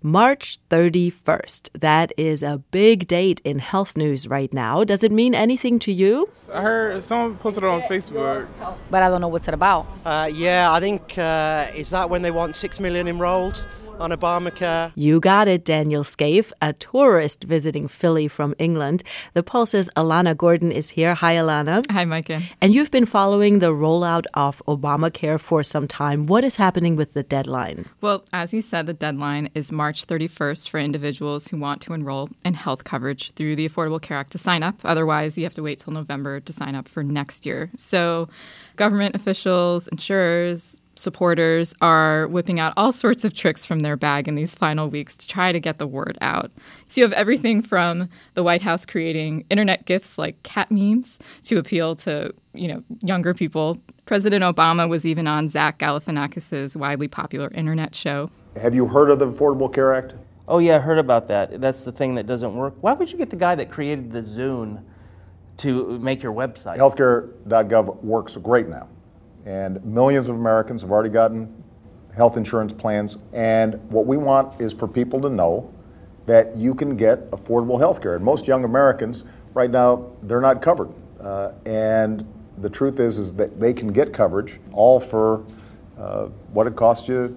March 31st. That is a big date in health news right now. Does it mean anything to you? I heard someone posted it on Facebook. But I don't know what's it about. Yeah, I think, is that when they want 6 million enrolled on Obamacare? You got it, Daniel Scaife, a tourist visiting Philly from England. The Pulse's Alana Gordon is here. Hi, Alana. Hi, Micah. And you've been following the rollout of Obamacare for some time. What is happening with the deadline? Well, as you said, the deadline is March 31st for individuals who want to enroll in health coverage through the Affordable Care Act to sign up. Otherwise, you have to wait till November to sign up for next year. So government officials, insurers, supporters are whipping out all sorts of tricks from their bag in these final weeks to try to get the word out. So you have everything from the White House creating internet gifs like cat memes to appeal to, younger people. President Obama was even on Zach Galifianakis' widely popular internet show. Have you heard of the Affordable Care Act? Oh, yeah, I heard about that. That's the thing that doesn't work. Why would you get the guy that created the Zune to make your website? Healthcare.gov works great now. And millions of Americans have already gotten health insurance plans. And what we want is for people to know that you can get affordable health care. And most young Americans, right now, they're not covered. And the truth is that they can get coverage all for what it costs you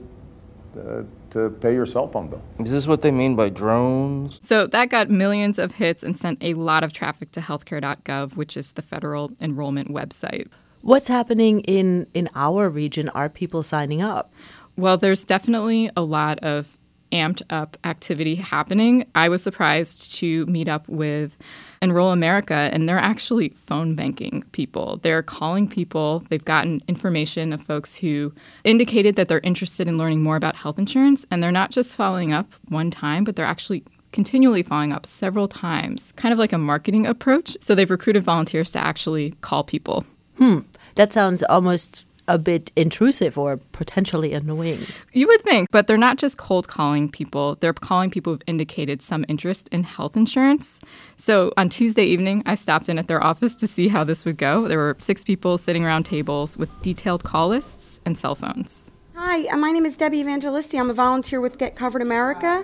to pay your cell phone bill. Is this what they mean by drones? So that got millions of hits and sent a lot of traffic to healthcare.gov, which is the federal enrollment website. What's happening in our region? Are people signing up? Well, there's definitely a lot of amped up activity happening. I was surprised to meet up with Enroll America, and they're actually phone banking people. They're calling people. They've gotten information of folks who indicated that they're interested in learning more about health insurance, and they're not just following up one time, but they're actually continually following up several times, kind of like a marketing approach. So they've recruited volunteers to actually call people. That sounds almost a bit intrusive or potentially annoying. You would think, but they're not just cold calling people. They're calling people who've indicated some interest in health insurance. So on Tuesday evening, I stopped in at their office to see how this would go. There were 6 people sitting around tables with detailed call lists and cell phones. Hi, my name is Debbie Evangelisti. I'm a volunteer with Get Covered America.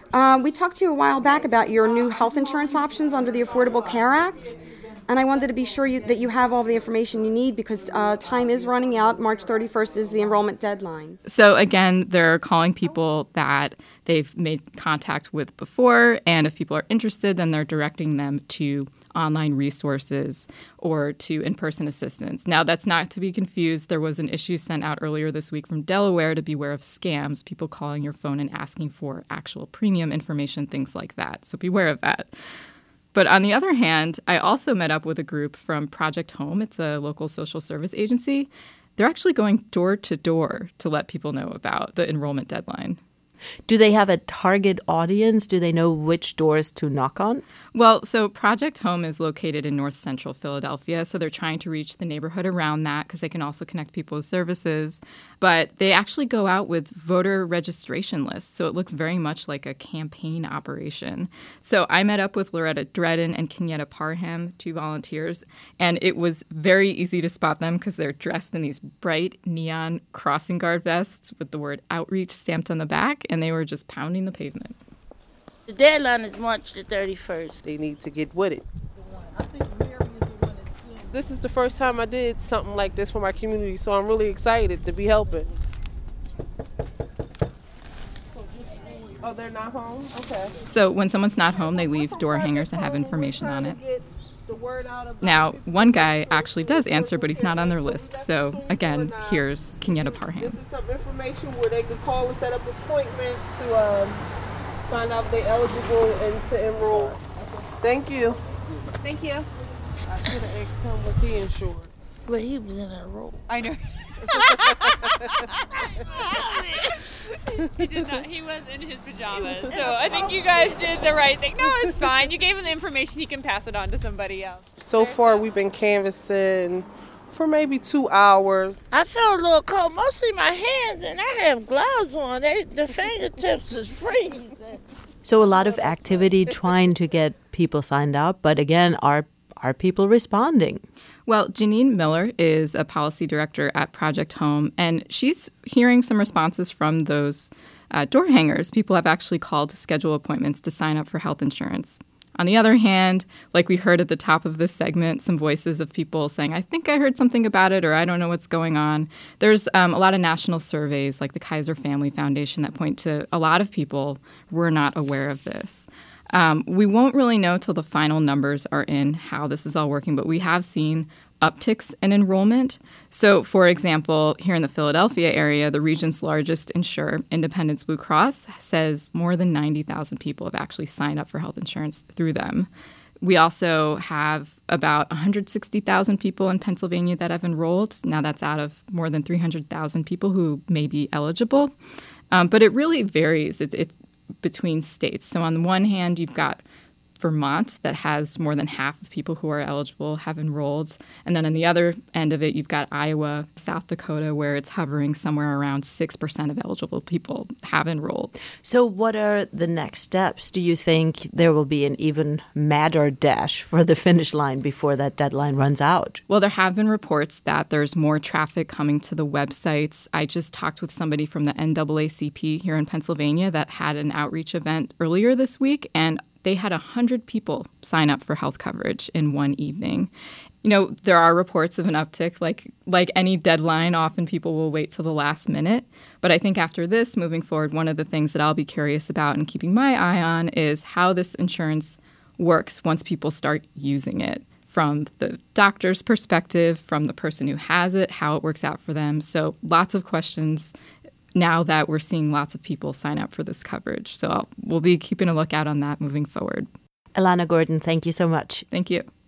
We talked to you a while back about your new health insurance options under the Affordable Care Act. And I wanted to be sure that you have all the information you need because time is running out. March 31st is the enrollment deadline. So again, they're calling people that they've made contact with before. And if people are interested, then they're directing them to online resources or to in-person assistance. Now, that's not to be confused. There was an issue sent out earlier this week from Delaware to beware of scams, people calling your phone and asking for actual premium information, things like that. So beware of that. But on the other hand, I also met up with a group from Project Home. It's a local social service agency. They're actually going door to door to let people know about the enrollment deadline. Do they have a target audience? Do they know which doors to knock on? Well, so Project Home is located in north central Philadelphia, so they're trying to reach the neighborhood around that because they can also connect people with services. But they actually go out with voter registration lists, so it looks very much like a campaign operation. So I met up with Loretta Dredden and Kenyetta Parham, 2 volunteers, and it was very easy to spot them because they're dressed in these bright neon crossing guard vests with the word outreach stamped on the back, and they were just pounding the pavement. The deadline is March the 31st. They need to get with it. This is the first time I did something like this for my community, so I'm really excited to be helping. Oh, they're not home? Okay. So when someone's not home, they leave door hangers that have information on it. Now, one guy actually does answer, but he's not on their list. So, again, here's Kenyetta Parham. This is some information where they could call and set up appointments to find out if they're eligible and to enroll. Thank you. Thank you. I should have asked him, was he insured? Well, he was in a row. I know. He did not. He was in his pajamas. So I think you guys did the right thing. No, it's fine. You gave him the information. He can pass it on to somebody else. So far, we've been canvassing for maybe 2 hours. I felt a little cold, mostly my hands, and I have gloves on. The fingertips is freezing. So a lot of activity trying to get people signed up. But again, are people responding? Well, Janine Miller is a policy director at Project Home, and she's hearing some responses from those door hangers. People have actually called to schedule appointments to sign up for health insurance. On the other hand, like we heard at the top of this segment, some voices of people saying, I think I heard something about it, or I don't know what's going on. There's a lot of national surveys like the Kaiser Family Foundation that point to a lot of people were not aware of this. We won't really know till the final numbers are in how this is all working, but we have seen upticks in enrollment. So, for example, here in the Philadelphia area, the region's largest insurer, Independence Blue Cross, says more than 90,000 people have actually signed up for health insurance through them. We also have about 160,000 people in Pennsylvania that have enrolled. Now that's out of more than 300,000 people who may be eligible. But it really varies. It's between states. So on the one hand, you've got Vermont that has more than half of people who are eligible have enrolled. And then on the other end of it, you've got Iowa, South Dakota, where it's hovering somewhere around 6% of eligible people have enrolled. So what are the next steps? Do you think there will be an even madder dash for the finish line before that deadline runs out? Well, there have been reports that there's more traffic coming to the websites. I just talked with somebody from the NAACP here in Pennsylvania that had an outreach event earlier this week, and they had 100 people sign up for health coverage in one evening. You know, there are reports of an uptick. Like any deadline, often people will wait till the last minute. But I think after this, moving forward, one of the things that I'll be curious about and keeping my eye on is how this insurance works once people start using it. From the doctor's perspective, from the person who has it, how it works out for them. So lots of questions now that we're seeing lots of people sign up for this coverage. So we'll be keeping a lookout on that moving forward. Ilana Gordon, thank you so much. Thank you.